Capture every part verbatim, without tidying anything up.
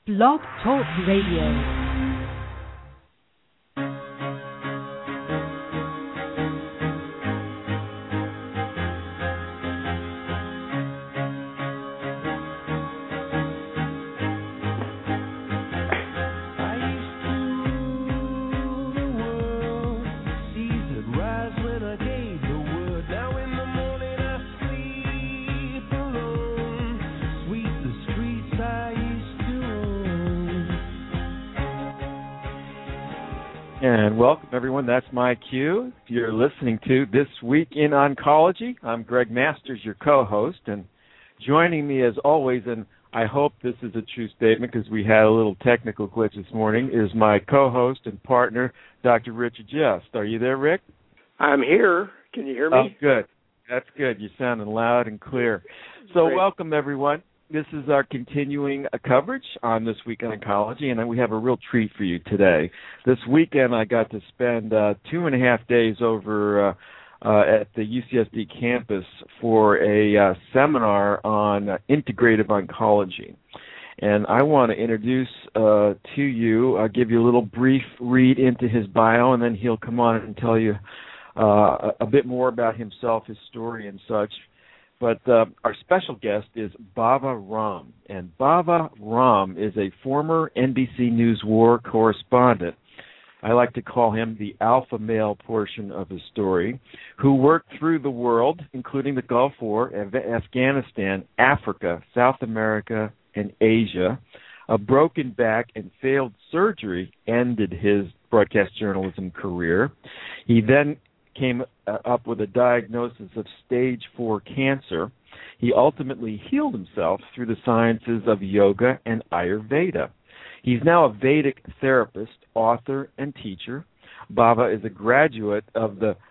Blog Talk Radio. And welcome, everyone. That's my cue. If you're listening to This Week in Oncology, I'm Greg Masters, your co-host, and joining me as always, and I hope this is a true statement because we had a little technical glitch this morning, is my co-host and partner, Doctor Richard Just. Are you there, Rick? I'm here. Can you hear me? Oh, good. That's good. You're sounding loud and clear. So Great. Welcome, everyone. This is our continuing uh, coverage on This Week in Oncology, and we have a real treat for you today. This weekend, I got to spend uh, two and a half days over uh, uh, at the U C S D campus for a uh, seminar on uh, integrative oncology. And I want to introduce uh, to you, I'll give you a little brief read into his bio, and then he'll come on and tell you uh, a, a bit more about himself, his story, and such. But uh, our special guest is Bava Ram, and Bava Ram is a former N B C News war correspondent. I like to call him the alpha male portion of his story, who worked through the world, including the Gulf War, Afghanistan, Africa, South America, and Asia. A broken back and failed surgery ended his broadcast journalism career. He then came up with a diagnosis of stage four cancer. He ultimately healed himself through the sciences of yoga and Ayurveda. He's now a Vedic therapist, author, and teacher. Bava is a graduate of the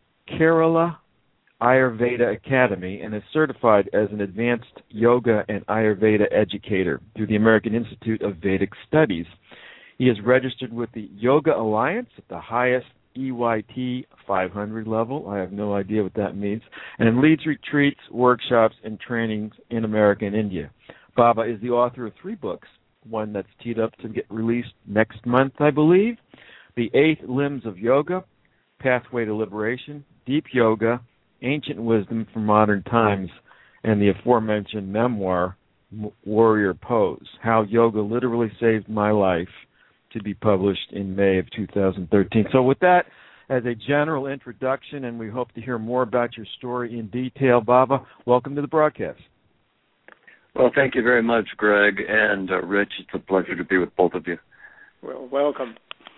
Kerala Ayurveda Academy and is certified as an advanced yoga and Ayurveda educator through the American Institute of Vedic Studies. He is registered with the Yoga Alliance at the highest E Y T five hundred level. I have no idea what that means. And leads retreats, workshops, and trainings in America and India. Bava is the author of three books, one that's teed up to get released next month, I believe, The Eight Limbs of Yoga, Pathway to Liberation, Deep Yoga, Ancient Wisdom for Modern Times, and the aforementioned memoir, Warrior Pose, How Yoga Literally Saved My Life, to be published in May of two thousand thirteen. So with that as a general introduction, and we hope to hear more about your story in detail, Bava, welcome to the broadcast. Well, thank you very much, Greg, and uh, Rich. It's a pleasure to be with both of you. Well, welcome.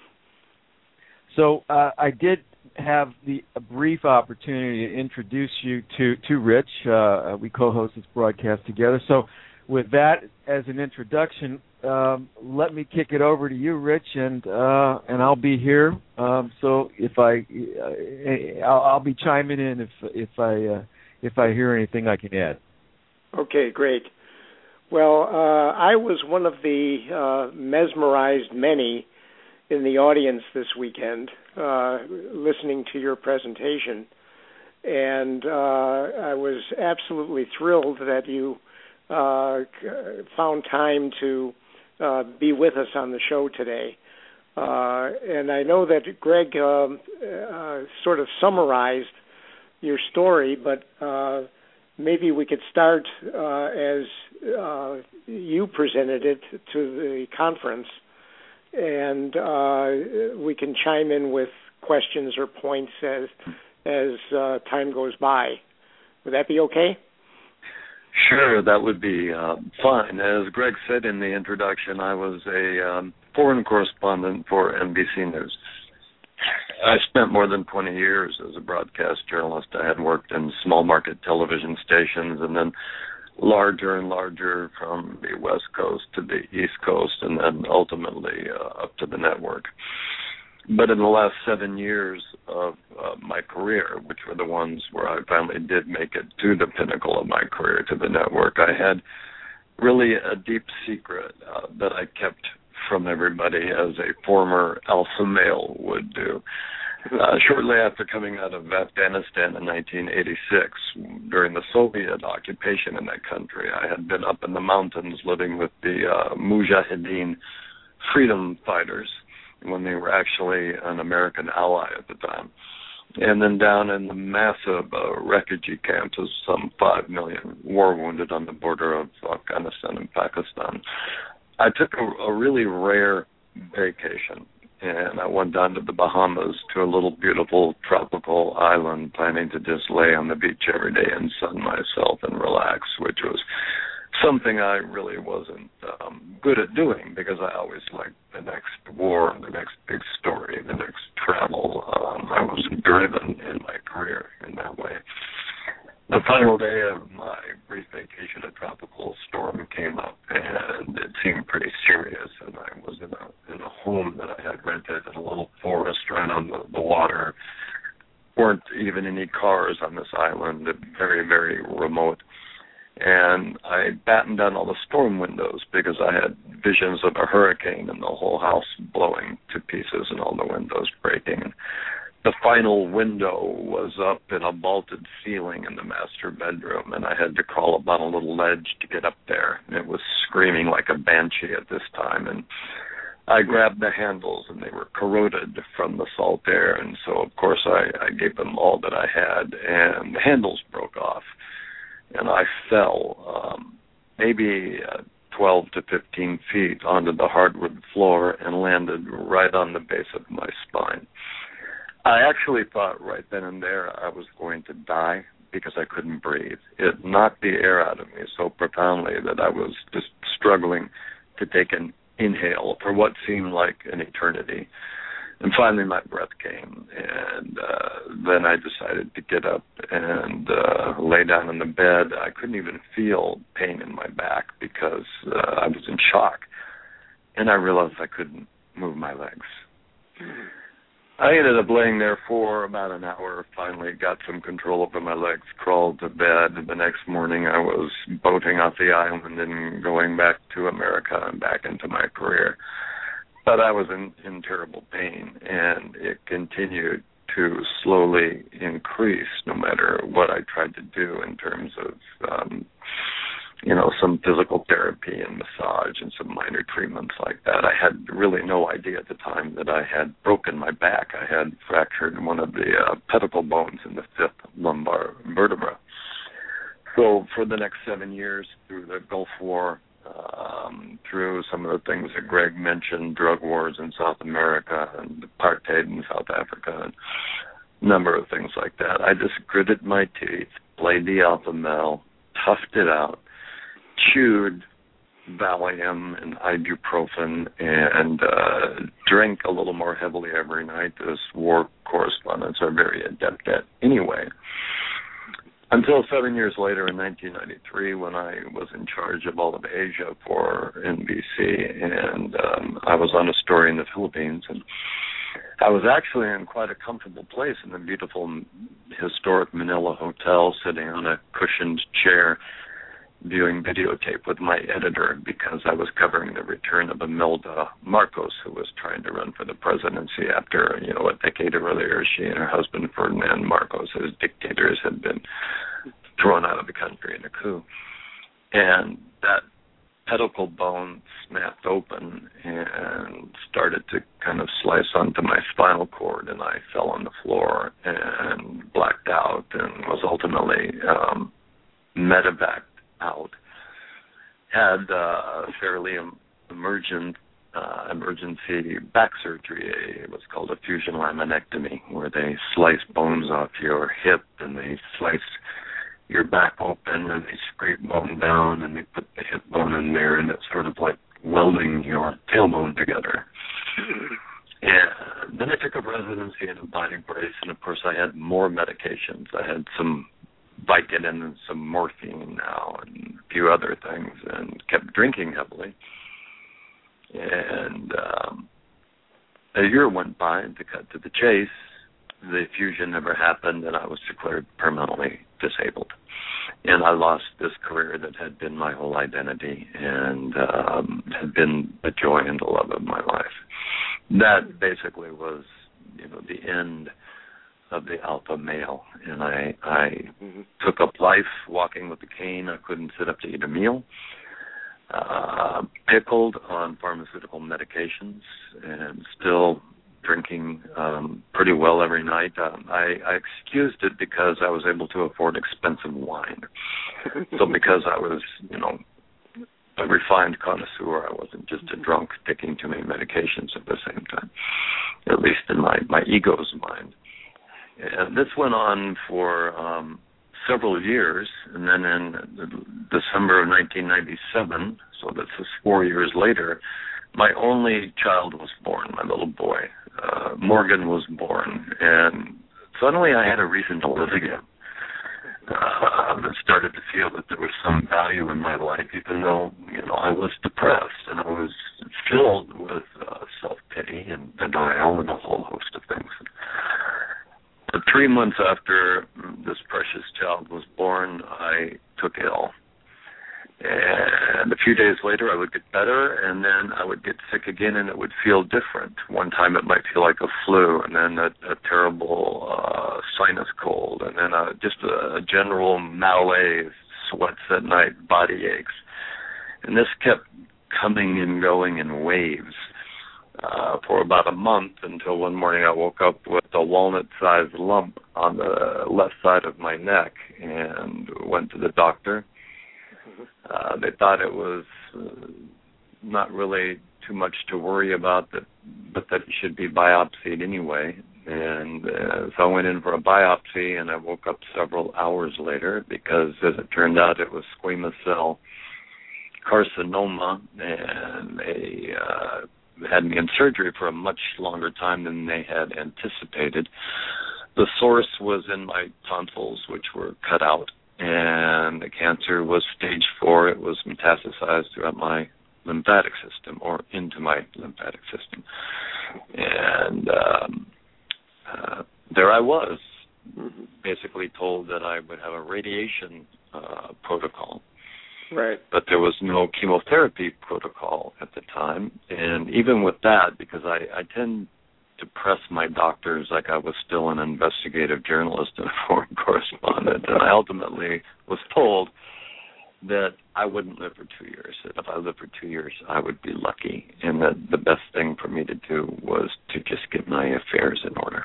So uh, I did have the a brief opportunity to introduce you to, to Rich. Uh, we co-host this broadcast together. So with that as an introduction, um, let me kick it over to you, Rich, and uh, and I'll be here. Um, so if I, uh, I'll, I'll be chiming in if if I uh, if I hear anything I can add. Okay, great. Well, uh, I was one of the uh, mesmerized many in the audience this weekend, uh, listening to your presentation, and uh, I was absolutely thrilled that you uh, found time to uh, be with us on the show today. Uh, and I know that Greg um, uh, sort of summarized your story, but uh, maybe we could start uh, as uh, you presented it to the conference, and uh, we can chime in with questions or points as as uh, time goes by. Would that be okay? Sure, that would be uh, fine. As Greg said in the introduction, I was a um, foreign correspondent for N B C News. I spent more than twenty years as a broadcast journalist. I had worked in small market television stations and then larger and larger from the West Coast to the East Coast and then ultimately uh, up to the network. But in the last seven years of uh, my career, which were the ones where I finally did make it to the pinnacle of my career, to the network, I had really a deep secret uh, that I kept from everybody, as a former alpha male would do. Uh, shortly after coming out of Afghanistan in nineteen eighty-six, during the Soviet occupation in that country, I had been up in the mountains living with the uh, Mujahideen freedom fighters when they were actually an American ally at the time. And then down in the massive uh, refugee camps of some five million war wounded on the border of Afghanistan and Pakistan. I took a, a really rare vacation, and I went down to the Bahamas to a little beautiful tropical island, planning to just lay on the beach every day and sun myself and relax, which was something I really wasn't um, good at doing because I always liked the next war, the next big story, the next travel. Um, I was driven in my career in that way. The final day of my brief vacation, a tropical storm came up, and it seemed pretty serious. And I was in a in a home that I had rented in a little forest right on the, the water. Weren't even any cars on this island, very, very remote. And I battened down all the storm windows because I had visions of a hurricane and the whole house blowing to pieces and all the windows breaking. The final window was up in a vaulted ceiling in the master bedroom, and I had to crawl up on a little ledge to get up there. It was screaming like a banshee at this time, and I grabbed the handles, and they were corroded from the salt air, and so, of course, I, I gave them all that I had, and the handles broke off, and I fell um, maybe uh, twelve to fifteen feet onto the hardwood floor and landed right on the base of my spine. I actually thought right then and there I was going to die because I couldn't breathe. It knocked the air out of me so profoundly that I was just struggling to take an inhale for what seemed like an eternity. And finally my breath came, and uh, then I decided to get up and uh, lay down in the bed. I couldn't even feel pain in my back because uh, I was in shock, and I realized I couldn't move my legs. I ended up laying there for about an hour, finally got some control over my legs, crawled to bed. The next morning I was boating off the island and going back to America and back into my career. But I was in, in terrible pain, and it continued to slowly increase no matter what I tried to do in terms of, um, you know, some physical therapy and massage and some minor treatments like that. I had really no idea at the time that I had broken my back. I had fractured one of the uh, pedicle bones in the fifth lumbar vertebra. So for the next seven years, through the Gulf War, um, through some of the things that Greg mentioned, drug wars in South America and apartheid in South Africa, and a number of things like that, I just gritted my teeth, played the alpha male, toughed it out, chewed Valium and ibuprofen, and uh, drank a little more heavily every night, as war correspondents are very adept at anyway. Until seven years later in nineteen ninety-three, when I was in charge of all of Asia for N B C, and um, I was on a story in the Philippines, and I was actually in quite a comfortable place in the beautiful historic Manila Hotel, sitting on a cushioned chair, viewing videotape with my editor because I was covering the return of Imelda Marcos, who was trying to run for the presidency after, you know, a decade earlier, she and her husband Ferdinand Marcos, as dictators, had been thrown out of the country in a coup. And that pedicle bone snapped open and started to kind of slice onto my spinal cord, and I fell on the floor and blacked out and was ultimately um, medevaced out. Had uh, a fairly em- emergent uh, emergency back surgery. It was called a fusion laminectomy, where they slice bones off your hip and they slice your back open and they scrape bone down and they put the hip bone in there, and it's sort of like welding your tailbone together. And then I took up residency in a body brace, and of course I had more medications. I had some Vicodin and some morphine now and a few other things, and kept drinking heavily. And um, a year went by, and to cut to the chase, the fusion never happened, and I was declared permanently disabled. And I lost this career that had been my whole identity and um, had been the joy and the love of my life. That basically was you know, the end of the alpha male, and I I mm-hmm. took up life walking with a cane. I couldn't sit up to eat a meal. Uh, pickled on pharmaceutical medications, and still drinking um, pretty well every night. Um, I, I excused it because I was able to afford expensive wine. So because I was, you know, a refined connoisseur, I wasn't just a drunk taking too many medications at the same time, at least in my, my ego's mind. And this went on for um, several years, and then in December of nineteen ninety-seven, so this is four years later, my only child was born, my little boy. Uh, Morgan was born, and suddenly I had a reason to live again. Uh, I started to feel that there was some value in my life, even though, you know, I was depressed, and I was filled with uh, self-pity and denial and a whole host of things. But three months after this precious child was born, I took ill. And a few days later, I would get better, and then I would get sick again, and it would feel different. One time it might feel like a flu, and then a, a terrible uh, sinus cold, and then a, just a, a general malaise, sweats at night, body aches. And this kept coming and going in waves uh, for about a month, until one morning I woke up with a walnut-sized lump on the left side of my neck and went to the doctor. Uh, they thought it was uh, not really too much to worry about, that, but that it should be biopsied anyway. And uh, so I went in for a biopsy, and I woke up several hours later because, as it turned out, it was squamous cell carcinoma, and they uh, had me in surgery for a much longer time than they had anticipated. The source was in my tonsils, which were cut out, and the cancer was stage four. It was metastasized throughout my lymphatic system, or into my lymphatic system. And um, uh, there I was, basically told that I would have a radiation uh, protocol. Right. But there was no chemotherapy protocol at the time. And even with that, because I, I tend to press my doctors like I was still an investigative journalist and a foreign correspondent, and I ultimately was told that I wouldn't live for two years, that if I lived for two years, I would be lucky, and that the best thing for me to do was to just get my affairs in order.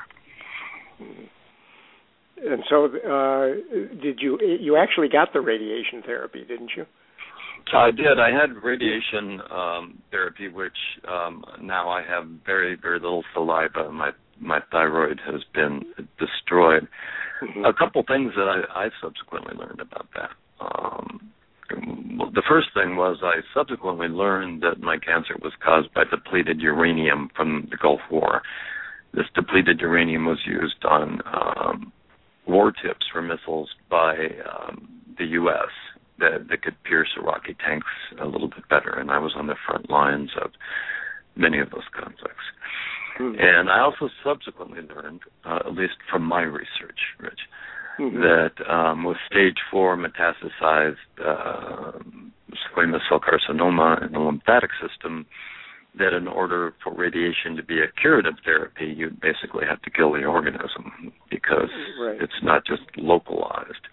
And so uh, did you, you actually got the radiation therapy, didn't you? I did. I had radiation um, therapy, which um, now I have very, very little saliva. My my thyroid has been destroyed. Mm-hmm. A couple things that I, I subsequently learned about that. Um, the first thing was I subsequently learned that my cancer was caused by depleted uranium from the Gulf War. This depleted uranium was used on um, war tips for missiles by um, the U S That, that could pierce Iraqi tanks a little bit better, and I was on the front lines of many of those conflicts. Mm-hmm. And I also subsequently learned, uh, at least from my research, Rich, mm-hmm. that um, with stage four metastasized uh, squamous cell carcinoma in the lymphatic system, that in order for radiation to be a curative therapy, you basically have to kill the organism, because right. it's not just localized.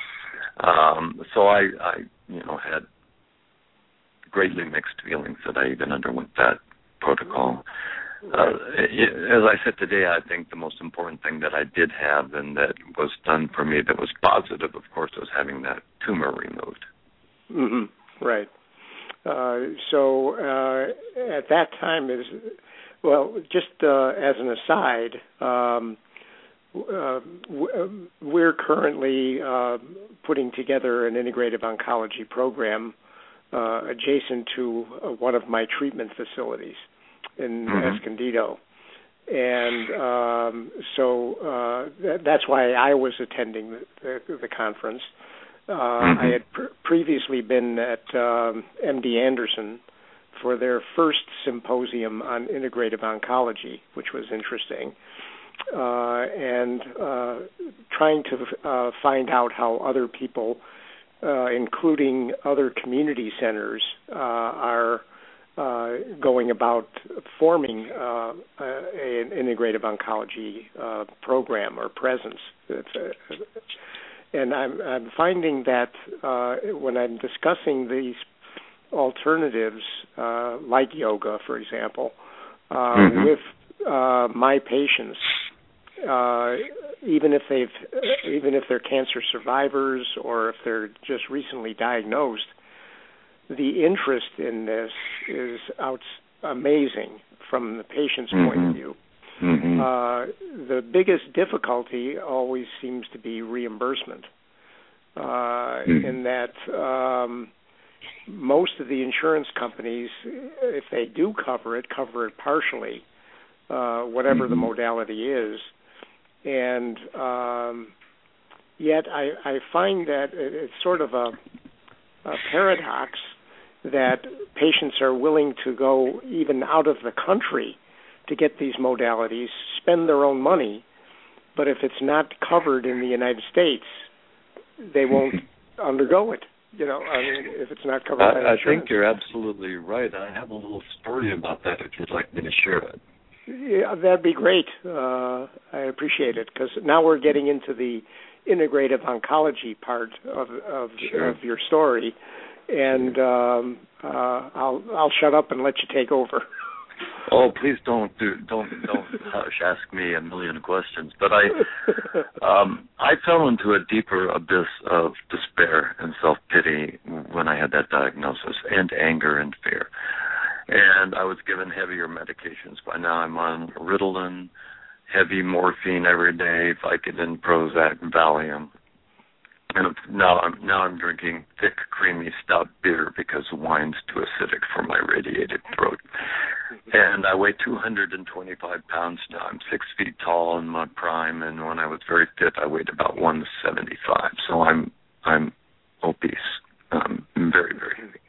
Um, so I, I, you know, had greatly mixed feelings that I even underwent that protocol. Uh, it, as I said today, I think the most important thing that I did have and that was done for me that was positive, of course, was having that tumor removed. Mm-hmm. Right. Uh, so uh, at that time, is well, just uh, as an aside, um, Uh, we're currently uh, putting together an integrative oncology program uh, adjacent to uh, one of my treatment facilities in mm-hmm. Escondido. And um, so uh, th- that's why I was attending the, the, the conference. Uh, mm-hmm. I had pr- previously been at um, M D Anderson for their first symposium on integrative oncology, which was interesting. Uh, and uh, trying to uh, find out how other people, uh, including other community centers, uh, are uh, going about forming uh, an integrative oncology uh, program or presence. It's a, and I'm, I'm finding that uh, when I'm discussing these alternatives, uh, like yoga, for example, uh, mm-hmm. with uh, my patients, uh, even if they've, even if they're cancer survivors or if they're just recently diagnosed, the interest in this is out amazing from the patient's mm-hmm. point of view. Mm-hmm. Uh, the biggest difficulty always seems to be reimbursement, uh, mm-hmm. in that um, most of the insurance companies, if they do cover it, cover it partially, uh, whatever mm-hmm. the modality is. And um, yet I, I find that it's sort of a, a paradox that patients are willing to go even out of the country to get these modalities, spend their own money, but if it's not covered in the United States, they won't undergo it. You know, I mean, if it's not covered I, by insurance. I think you're absolutely right. I have a little story about that if you'd like me to share it. Yeah, that'd be great. Uh, I appreciate it, because now we're getting into the integrative oncology part of of, sure. of your story, and um, uh, I'll I'll shut up and let you take over. Oh, please don't do don't don't hush, ask me a million questions. But I um, I fell into a deeper abyss of despair and self-pity when I had that diagnosis, and anger and fear. And I was given heavier medications. By now I'm on Ritalin, heavy morphine every day, Vicodin, Prozac, Valium. And now I'm now I'm drinking thick, creamy, stout beer because wine's too acidic for my radiated throat. And I weigh two hundred twenty-five pounds now. I'm six feet tall in my prime, and when I was very fit, I weighed about one seventy-five. So I'm I'm obese. Um, very, very heavy.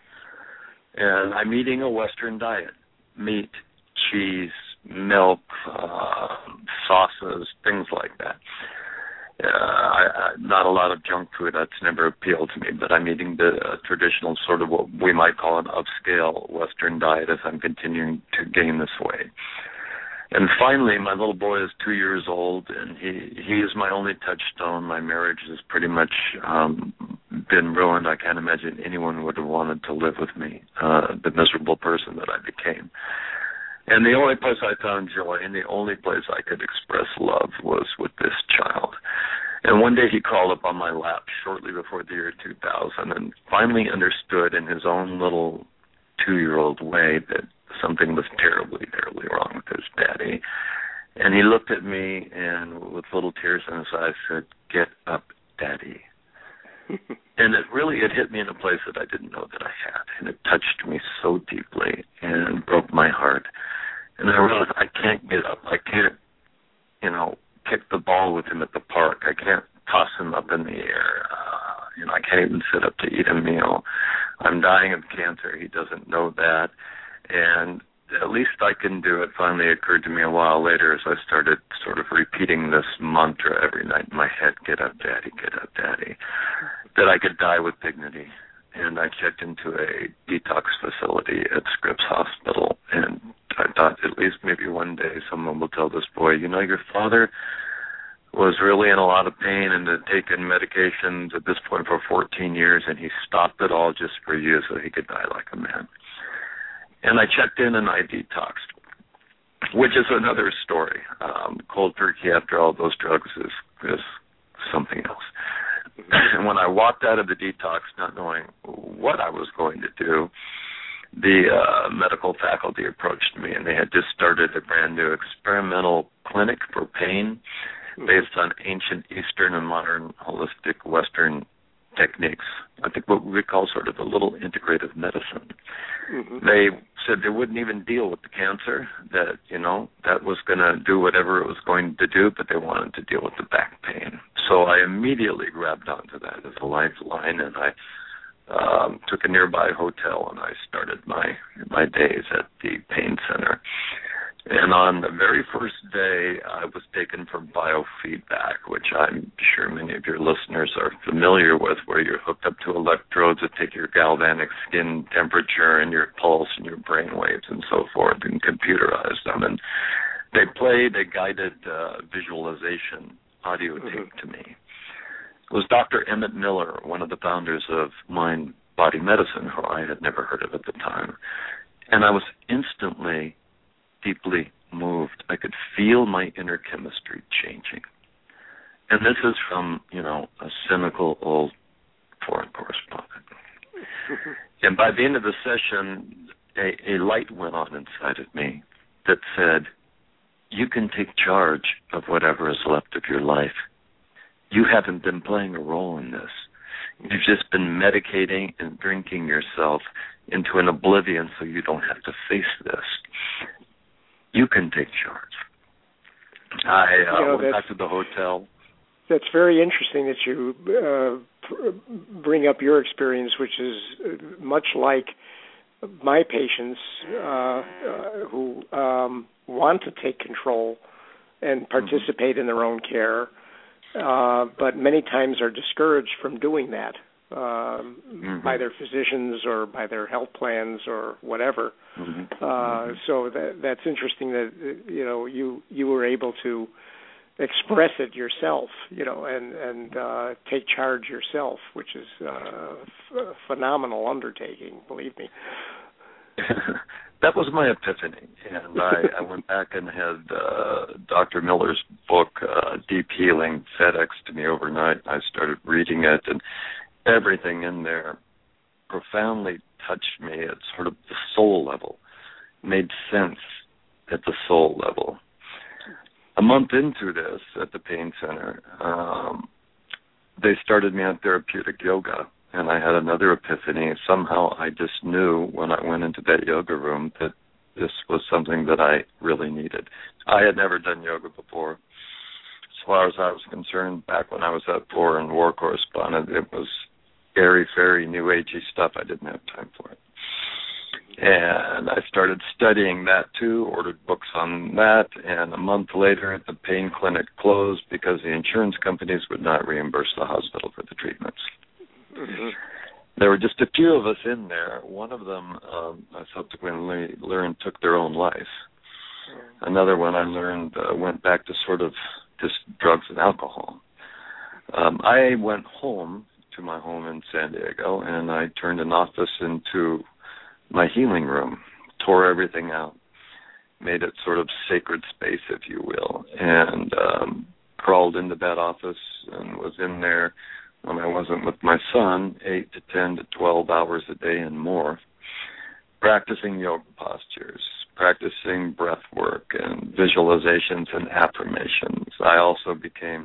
And I'm eating a Western diet: meat, cheese, milk, uh, sauces, things like that. Uh, I, I, not a lot of junk food. That's never appealed to me, but I'm eating the uh, traditional sort of what we might call an upscale Western diet as I'm continuing to gain this weight. And finally, my little boy is two years old, and he, he is my only touchstone. My marriage has pretty much um, been ruined. I can't imagine anyone would have wanted to live with me, uh, the miserable person that I became. And the only place I found joy and the only place I could express love was with this child. And one day he crawled up on my lap shortly before the year two thousand and finally understood in his own little two-year-old way that something was terribly, terribly wrong with his daddy. And he looked at me and with little tears in his eyes said, "Get up, Daddy." And it really, it hit me in a place that I didn't know that I had. And it touched me so deeply and broke my heart. And I realized I can't get up. I can't, you know, kick the ball with him at the park. I can't toss him up in the air. Uh, you know, I can't even sit up to eat a meal. I'm dying of cancer. He doesn't know that. And at least I can do it finally occurred to me a while later as I started sort of repeating this mantra every night in my head: "Get up, Daddy, get up, Daddy," that I could die with dignity. And I checked into a detox facility at Scripps Hospital, and I thought at least maybe one day someone will tell this boy, "You know, your father was really in a lot of pain and had taken medications at this point for fourteen years, and he stopped it all just for you so he could die like a man." And I checked in and I detoxed, which is another story. Um, cold turkey after all those drugs is, is something else. And when I walked out of the detox not knowing what I was going to do, the uh, medical faculty approached me, and they had just started a brand new experimental clinic for pain based on ancient Eastern and modern holistic Western techniques. I think what we call sort of a little integrative medicine. Mm-hmm. They said they wouldn't even deal with the cancer, that, you know, that was going to do whatever it was going to do, but they wanted to deal with the back pain. So I immediately grabbed onto that as a lifeline, and I um, took a nearby hotel, and I started my my days at the pain center. And on the very first day, I was taken for biofeedback, which I'm sure many of your listeners are familiar with, where you're hooked up to electrodes that take your galvanic skin temperature and your pulse and your brain waves and so forth and computerize them. And they played a guided uh, visualization audio tape mm-hmm. to me. It was Doctor Emmett Miller, one of the founders of Mind Body Medicine, who I had never heard of at the time. And I was instantly deeply moved. I could feel my inner chemistry changing. And this is from, you know, a cynical old foreign correspondent. And by the end of the session, a, a light went on inside of me that said, you can take charge of whatever is left of your life. You haven't been playing a role in this. You've just been medicating and drinking yourself into an oblivion so you don't have to face this. You can take charge. I uh, you know, went back to the hotel. That's very interesting that you uh, bring up your experience, which is much like my patients uh, uh, who um, want to take control and participate mm-hmm. in their own care, uh, but many times are discouraged from doing that. Um, mm-hmm. by their physicians or by their health plans or whatever. Mm-hmm. Uh, mm-hmm. So that, that's interesting that, you know, you you were able to express it yourself, you know, and, and uh, take charge yourself, which is uh, a phenomenal undertaking, believe me. That was my epiphany, and I, I went back and had uh, Doctor Miller's book, uh, Deep Healing, FedExed to me overnight. I started reading it, and everything in there profoundly touched me at sort of the soul level, made sense at the soul level. A month into this at the pain center, um, they started me on therapeutic yoga, and I had another epiphany. Somehow I just knew when I went into that yoga room that this was something that I really needed. I had never done yoga before. As far as I was concerned, back when I was a foreign war correspondent, it was airy-fairy, new agey stuff. I didn't have time for it. And I started studying that too, ordered books on that, and a month later the pain clinic closed because the insurance companies would not reimburse the hospital for the treatments. Mm-hmm. There were just a few of us in there. One of them, um, I subsequently learned, took their own life. Another one I learned uh, went back to sort of just drugs and alcohol. Um, I went home to my home in San Diego, and I turned an office into my healing room, tore everything out, made it sort of sacred space, if you will, and um, crawled into that office and was in there when I wasn't with my son, eight to ten to twelve hours a day and more, practicing yoga postures, practicing breath work and visualizations and affirmations. I also became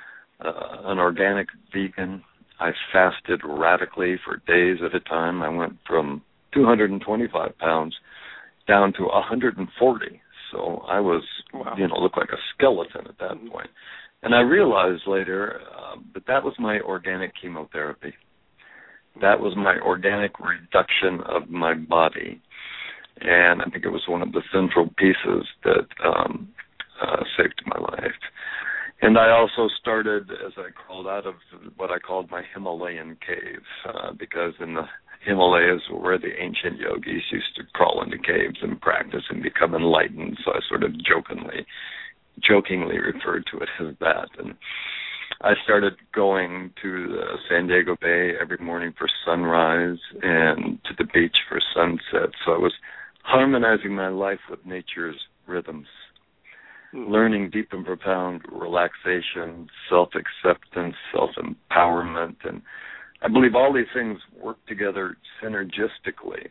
uh, an organic vegan. I fasted radically for days at a time. I went from two hundred twenty-five pounds down to one hundred forty. So I was, wow. you know, looked like a skeleton at that point. And I realized later uh, that that was my organic chemotherapy. That was my organic reduction of my body. And I think it was one of the central pieces that um, uh, saved my life. And I also started, as I crawled out of what I called my Himalayan cave, uh, because in the Himalayas where the ancient yogis used to crawl into caves and practice and become enlightened. So I sort of jokingly, jokingly referred to it as that. And I started going to the San Diego Bay every morning for sunrise and to the beach for sunset. So I was harmonizing my life with nature's rhythms, learning deep and profound relaxation, self-acceptance, self-empowerment, and I believe all these things work together synergistically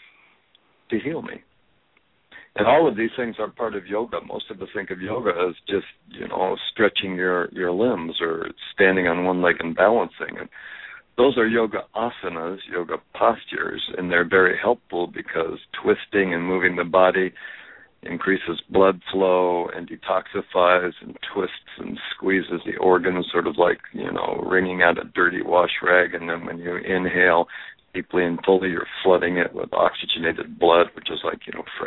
to heal me. And all of these things are part of yoga. Most of us think of yoga as just, you know, stretching your, your limbs or standing on one leg and balancing. And those are yoga asanas, yoga postures, and they're very helpful because twisting and moving the body increases blood flow and detoxifies and twists and squeezes the organs, sort of like, you know, wringing out a dirty wash rag. And then when you inhale deeply and fully, you're flooding it with oxygenated blood, which is like, you know, fresh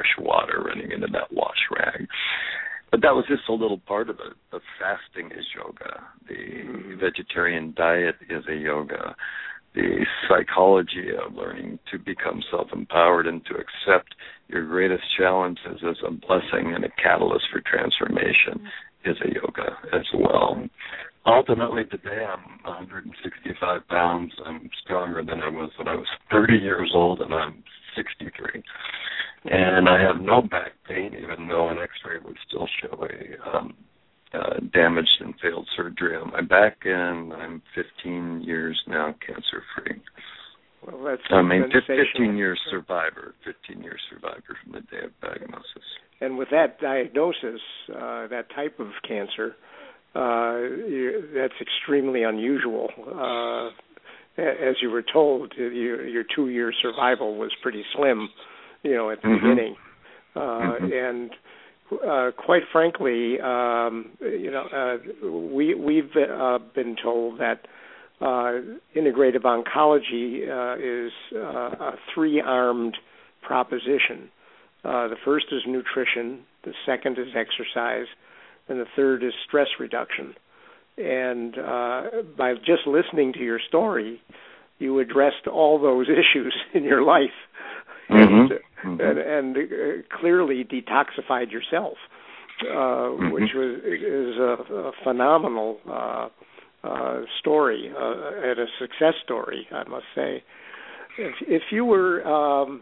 fresh water running into that wash rag. But that was just a little part of it. The fasting is yoga. The vegetarian diet is a yoga. The psychology of learning to become self-empowered and to accept your greatest challenges as a blessing and a catalyst for transformation is a yoga as well. Ultimately, today I'm one hundred sixty-five pounds. I'm stronger than I was when I was thirty years old, and I'm sixty-three. And I have no back pain, even though an x-ray would still show a um, uh, damaged and failed surgery on my back, and I'm fifteen years now cancer-free. Well, that's I mean, fifteen years survivor, fifteen years survivor from the day of diagnosis. And with that diagnosis, uh, that type of cancer, uh, you, that's extremely unusual. Uh, as you were told, your, your two-year survival was pretty slim, you know, at the mm-hmm. beginning. Uh, mm-hmm. And uh, quite frankly, um, you know, uh, we, we've uh, been told that uh, integrative oncology uh, is uh, a three-armed proposition. Uh, the first is nutrition, the second is exercise, and the third is stress reduction. And uh, by just listening to your story, you addressed all those issues in your life, mm-hmm. and, and, and uh, clearly detoxified yourself, uh, mm-hmm. which was is a, a phenomenal uh, uh, story uh, and a success story, I must say. If, if you were um,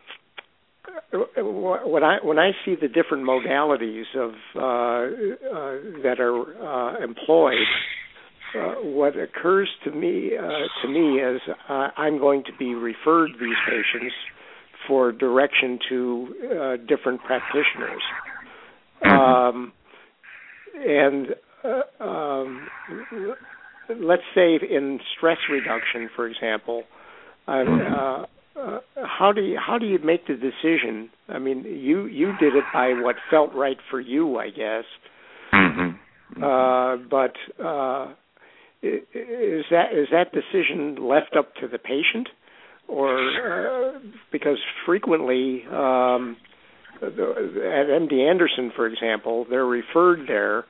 when I when I see the different modalities of uh, uh, that are uh, employed, uh, what occurs to me uh, to me is uh, I'm going to be referred these patients for direction to uh, different practitioners, um, and uh, um, let's say in stress reduction, for example. Uh, Uh, how do you how do you make the decision? I mean, you, you did it by what felt right for you, I guess. Mm-hmm. Uh, but uh, is that is that decision left up to the patient, or uh, because frequently um, at M D Anderson, for example, they're referred there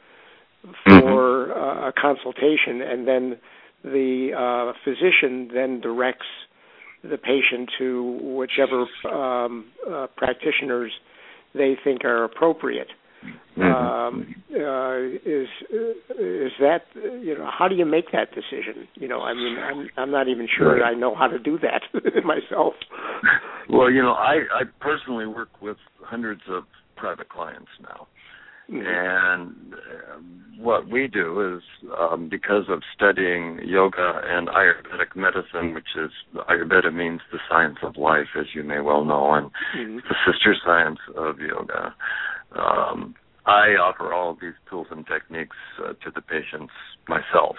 for mm-hmm. uh, a consultation, and then the uh, physician then directs the patient to whichever um, uh, practitioners they think are appropriate. Mm-hmm. Um, uh, is is that, you know, how do you make that decision? You know, I mean, I'm I'm not even sure right. I know how to do that myself. Well, you know, I, I personally work with hundreds of private clients now. Mm-hmm. And uh, what we do is, um, because of studying yoga and Ayurvedic medicine, which is, Ayurveda means the science of life, as you may well know, and mm-hmm. the sister science of yoga. Um, I offer all of these tools and techniques uh, to the patients myself.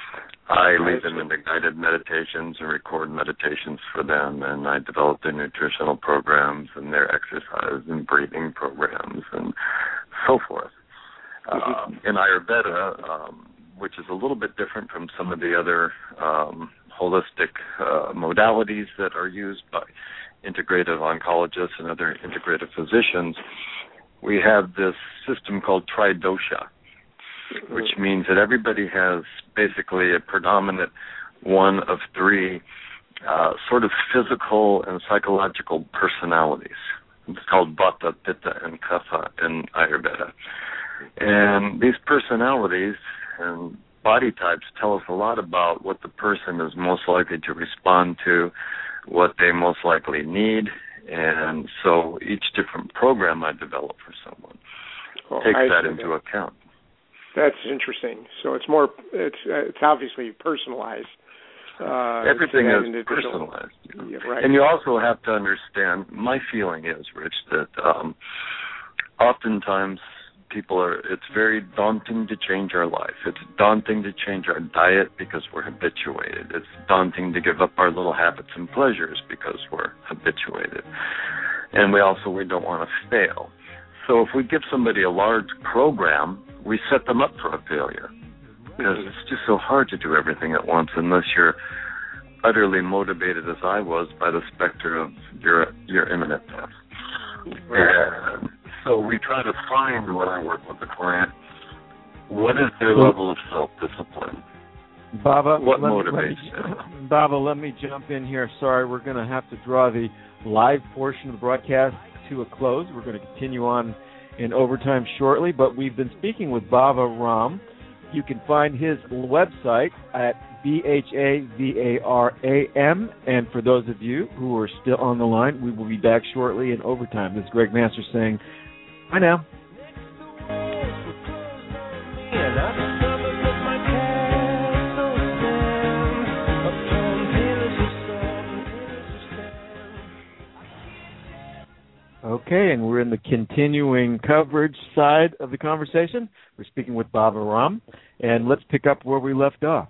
I lead them into guided meditations and record meditations for them, and I develop their nutritional programs and their exercise and breathing programs and so forth. Uh, in Ayurveda, um, which is a little bit different from some of the other um, holistic uh, modalities that are used by integrative oncologists and other integrative physicians, we have this system called tridosha, which means that everybody has basically a predominant one of three uh, sort of physical and psychological personalities. It's called Vata, Pitta, and Kapha in Ayurveda. And these personalities and body types tell us a lot about what the person is most likely to respond to, what they most likely need, and so each different program I develop for someone well, takes I that into that. account. That's interesting. So it's more, it's it's obviously personalized. Uh, Everything is personalized. Yeah, right. And you also have to understand, my feeling is, Rich, that um, oftentimes people are, it's very daunting to change our life. It's daunting to change our diet because we're habituated. It's daunting to give up our little habits and pleasures because we're habituated. And we also, we don't want to fail. So if we give somebody a large program, we set them up for a failure. Because it's just so hard to do everything at once unless you're utterly motivated, as I was, by the specter of your your imminent death. Right. So we try to find, when I work with the client, what is their level of self-discipline? Baba, what let motivates me, them? let me, Baba, let me jump in here. Sorry, we're going to have to draw the live portion of the broadcast to a close. We're going to continue on in overtime shortly, but we've been speaking with Baba Ram. You can find his website at B H A V A R A M, and for those of you who are still on the line, we will be back shortly in overtime. This is Greg Masters saying, bye now. Okay, and we're in the continuing coverage side of the conversation. We're speaking with Baba Ram, and let's pick up where we left off.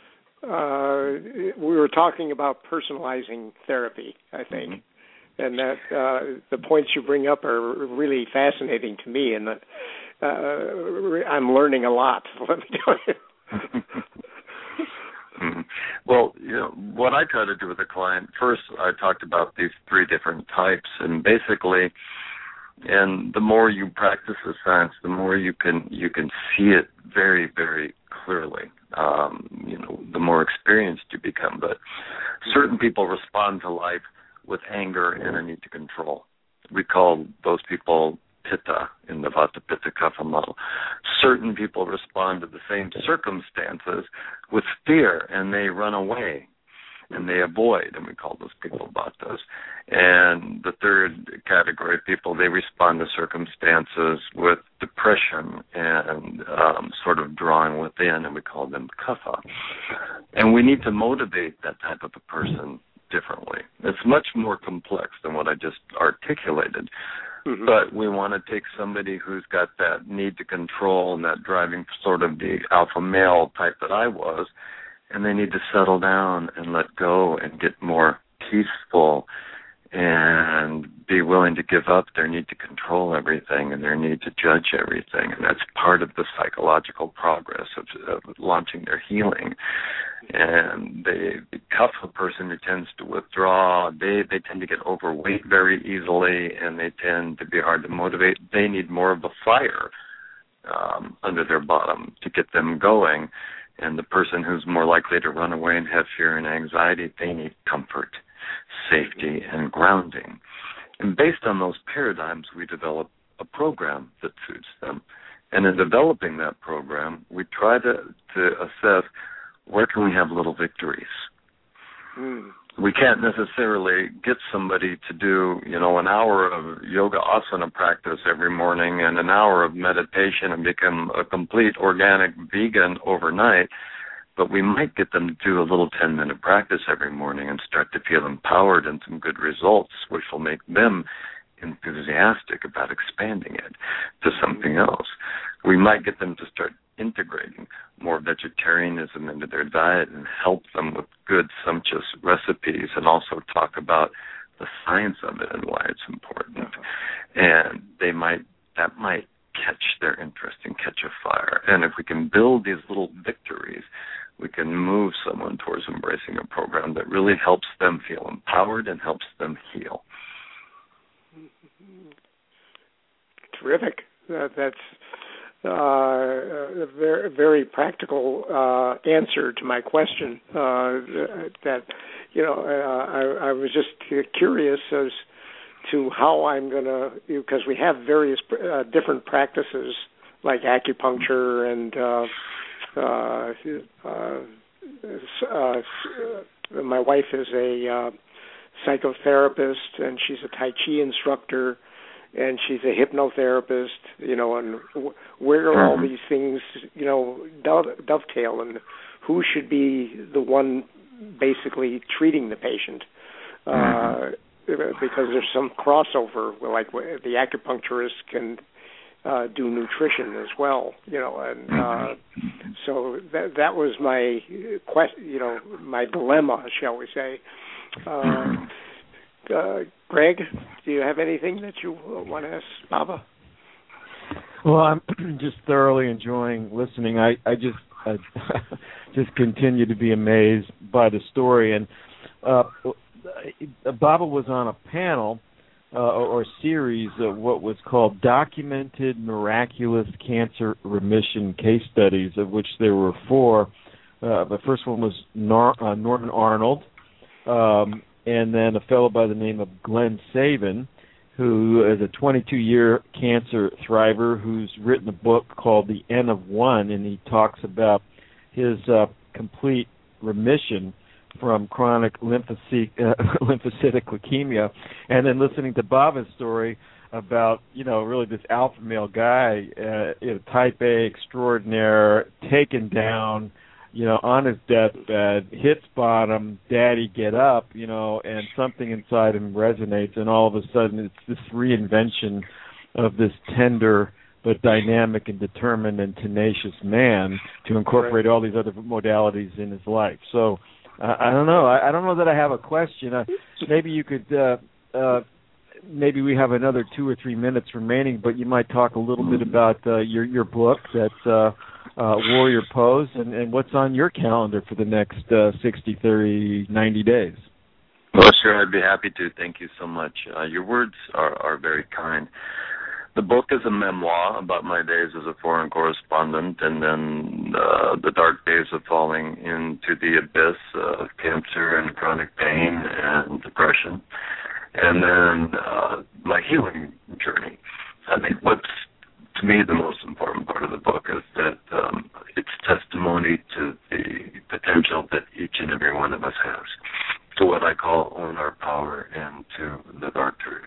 Uh, we were talking about personalizing therapy, I think, mm-hmm. and that uh, the points you bring up are really fascinating to me, and uh, I'm learning a lot. Let me tell you. Mm-hmm. Well, you know, what I try to do with a client, first I talked about these three different types, and basically, and the more you practice the science, the more you can you can see it very, very clearly. Um, you know, the more experienced you become. But certain people respond to life with anger and a need to control. We call those people Pitta in the Vata Pitta Kapha model. Certain people respond to the same circumstances with fear, and they run away and they avoid, and we call those people Vatas. And the third category of people, they respond to circumstances with depression and um, sort of drawing within, and we call them Kapha. And we need to motivate that type of a person differently. It's much more complex than what I just articulated. Mm-hmm. But we want to take somebody who's got that need to control and that driving sort of the alpha male type that I was, and they need to settle down and let go and get more peaceful and be willing to give up their need to control everything and their need to judge everything. And that's part of the psychological progress of, of launching their healing. And they, the Kapha person who tends to withdraw, they, they tend to get overweight very easily, and they tend to be hard to motivate. They need more of a fire um, under their bottom to get them going. And the person who's more likely to run away and have fear and anxiety, they need comfort, safety, and grounding. And based on those paradigms, we develop a program that suits them. And in developing that program, we try to, to assess where can we have little victories. Mm. We can't necessarily get somebody to do, you know, an hour of yoga asana practice every morning and an hour of meditation and become a complete organic vegan overnight, but we might get them to do a little ten-minute practice every morning and start to feel empowered and some good results, which will make them enthusiastic about expanding it to something else. We might get them to start integrating more vegetarianism into their diet and help them with good, sumptuous recipes, and also talk about the science of it and why it's important. And they might, that might catch their interest and catch a fire. And if we can build these little victories, we can move someone towards embracing a program that really helps them feel empowered and helps them heal. Terrific. That, that's uh, a very, very practical uh, answer to my question. Uh, that, you know, uh, I, I was just curious as to how I'm going to, because we have various uh, different practices like acupuncture and uh, uh, uh, uh, my wife is a uh, psychotherapist, and she's a Tai Chi instructor, and she's a hypnotherapist, you know, and where are all these things, you know, dovetail, and who should be the one basically treating the patient? Uh, because there's some crossover, like the acupuncturist can uh, do nutrition as well, you know, and uh, so that that was my quest, you know, my dilemma, shall we say. Uh, uh, Greg, do you have anything that you want to ask Baba? Well, I'm just thoroughly enjoying listening. I, I just I just continue to be amazed by the story. And uh, Baba was on a panel uh, or, or series of what was called Documented Miraculous Cancer Remission Case Studies, of which there were four. Uh, the first one was Nor- uh, Norman Arnold, um, and then a fellow by the name of Glenn Sabin, who is a twenty-two-year cancer thriver who's written a book called The N of One, and he talks about his uh, complete remission from chronic lymphocytic, uh, lymphocytic leukemia, and then listening to Baba's story about, you know, really this alpha male guy, uh, you know, type A extraordinaire, taken down, you know, on his deathbed, hits bottom, daddy, get up, you know, and something inside him resonates, and all of a sudden it's this reinvention of this tender but dynamic and determined and tenacious man to incorporate all these other modalities in his life. So, uh, I don't know. I, I don't know that I have a question. Uh, maybe you could, uh, uh, maybe we have another two or three minutes remaining, but you might talk a little bit about uh, your, your book that's uh, Uh, Warrior Pose, and, and what's on your calendar for the next uh, sixty, thirty, ninety days? Well, sure, I'd be happy to. Thank you so much. Uh, your words are, are very kind. The book is a memoir about my days as a foreign correspondent, and then uh, the dark days of falling into the abyss of cancer and chronic pain and depression, and then uh, my healing journey. I think what's to me, the most important part of the book is that um, it's testimony to the potential that each and every one of us has, to what I call own our power and to the dark truth,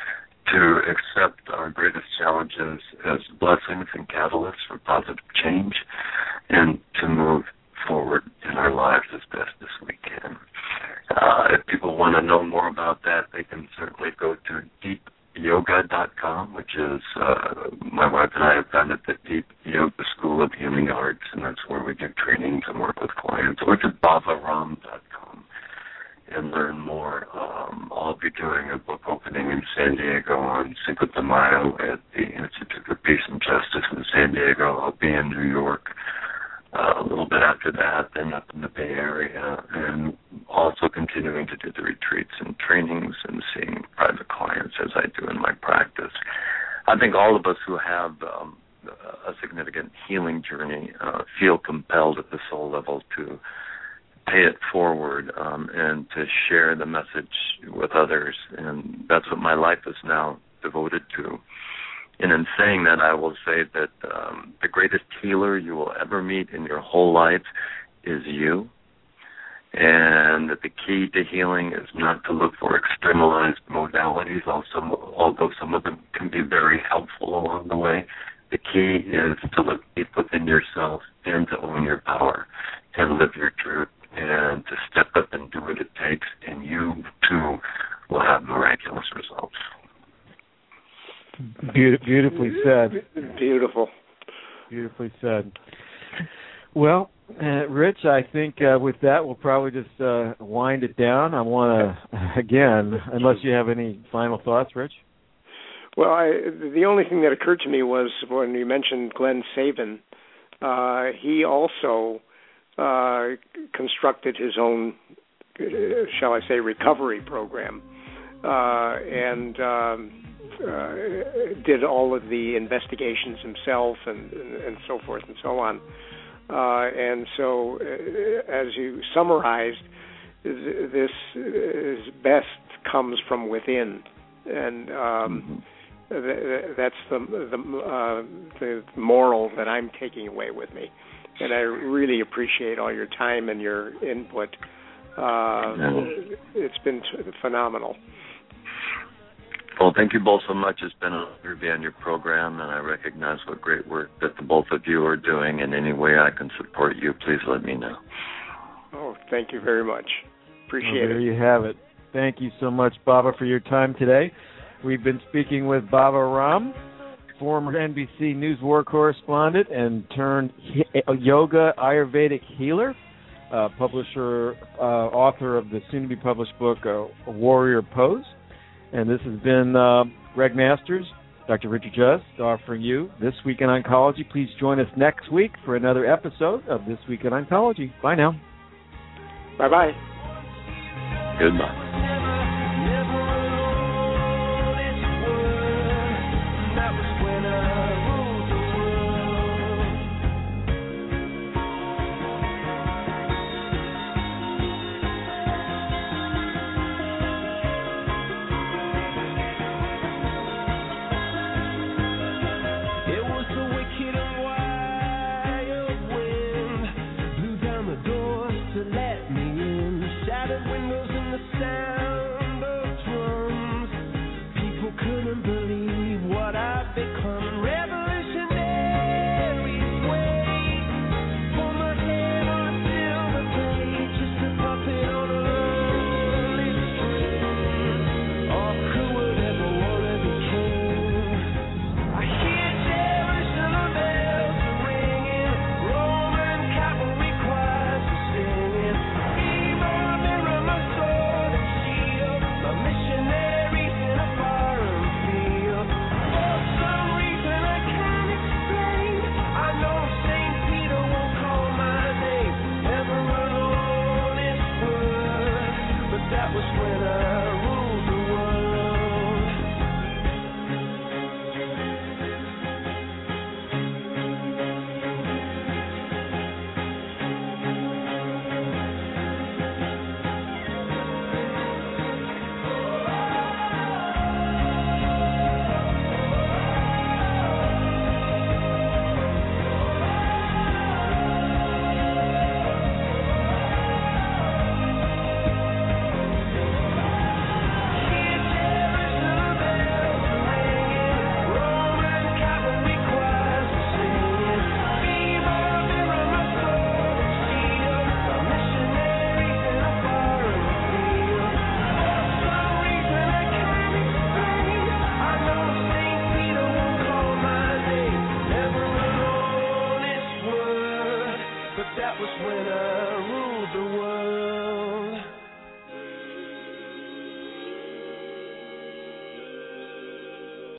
to accept our greatest challenges as blessings and catalysts for positive change, and to move forward in our lives as best as we can. Uh, if people want to know more about that, they can certainly go to deep yoga dot com, which is, uh, my wife and I have founded the Deep Yoga School of Healing Arts, and that's where we do trainings and work with clients, or to bava ram dot com and learn more. Um, I'll be doing a book opening in San Diego on Cinco de Mayo at the Institute for Peace and Justice in San Diego. I'll be in New York Uh, a little bit after that, then up in the Bay Area, and also continuing to do the retreats and trainings and seeing private clients as I do in my practice. I think all of us who have um, a significant healing journey uh, feel compelled at the soul level to pay it forward um, and to share the message with others, and that's what my life is now devoted to. And in saying that, I will say that um, the greatest healer you will ever meet in your whole life is you, and that the key to healing is not to look for externalized modalities, although some of them can be very helpful along the way. The key is to look deep within yourself and to own your power and live your truth and to step up and do what it takes, and you, too, will have miraculous results. Be- beautifully said. Beautiful. Beautifully said. Well, uh, Rich, I think uh, with that we'll probably just uh, wind it down. I want to, again, unless you have any final thoughts, Rich? Well, I, the only thing that occurred to me was when you mentioned Glenn Sabin, uh, he also uh, constructed his own, uh, shall I say, recovery program, uh, and um, uh, did all of the investigations himself and, and so forth and so on. Uh, and so, uh, as you summarized, this is best comes from within, and um, th- that's the the, uh, the moral that I'm taking away with me. And I really appreciate all your time and your input. Uh, it's been t- phenomenal. Well, thank you both so much. It's been an honor to be on your program, and I recognize what great work that the both of you are doing. In any way I can support you, please let me know. Oh, thank you very much. Appreciate well, there it. There you have it. Thank you so much, Baba, for your time today. We've been speaking with Baba Ram, former N B C News war correspondent and turned yoga Ayurvedic healer, uh, publisher, uh, author of the soon-to-be-published book, uh, Warrior Pose. And this has been uh, Greg Masters, Doctor Richard Just, offering you This Week in Oncology. Please join us next week for another episode of This Week in Oncology. Bye now. Bye-bye. Goodbye. That was when I ruled the world.